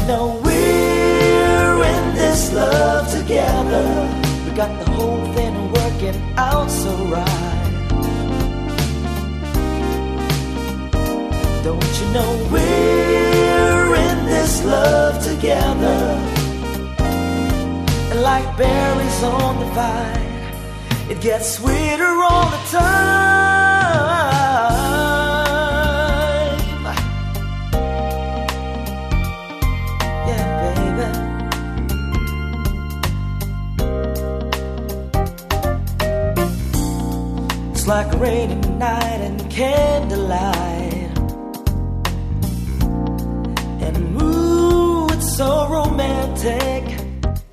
know we're in this love together. We got the whole thing working out so right. Don't you know we're in this love together? And like berries on the vine, it gets sweeter all the time. Yeah, baby. It's like a rainy night and candlelight, and ooh, it's so romantic.